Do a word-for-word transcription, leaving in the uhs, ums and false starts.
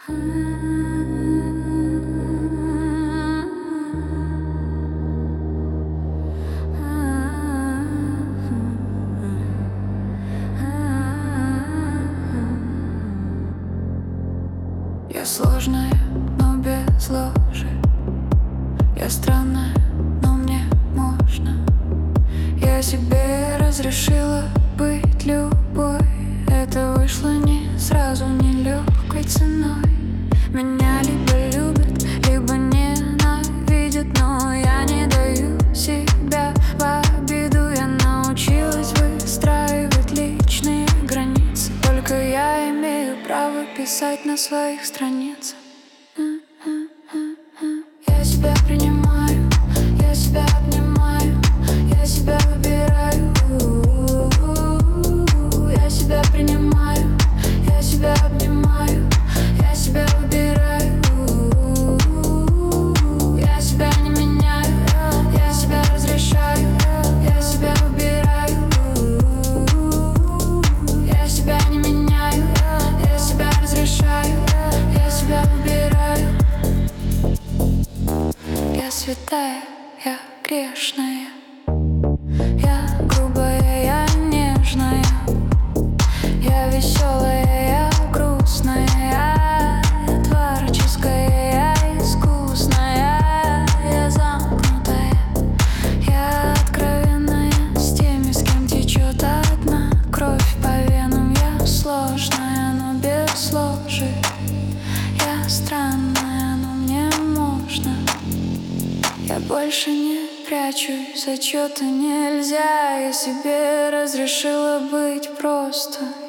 Я сложная, но без ложи. Я странная, но мне можно. Я себе разрешила быть любой. Это вышло не сразу, не легкой ценой. Меня либо любят, либо ненавидят, но я не даю себя в обиду. Я научилась выстраивать личные границы. Только я имею право писать на своих страницах. Я себя принимаю, я себя обнимаю, я себя выбираю. Я себя принимаю, я себя обнимаю, я себя выбираю. Я себя не меняю, я себя разрешаю, я себя выбираю. Я себя не меняю, я себя разрешаю, я себя выбираю. Я святая, я грешная, я грубая, я нежная, я веселая, я грустная, я творческая, я искусная, я замкнутая, я откровенная, с теми, с кем течет одна кровь по венам. Я сложная, но без ложи. Я странная, но мне можно. Я больше не прячусь, отчета нельзя. Я себе разрешила быть просто.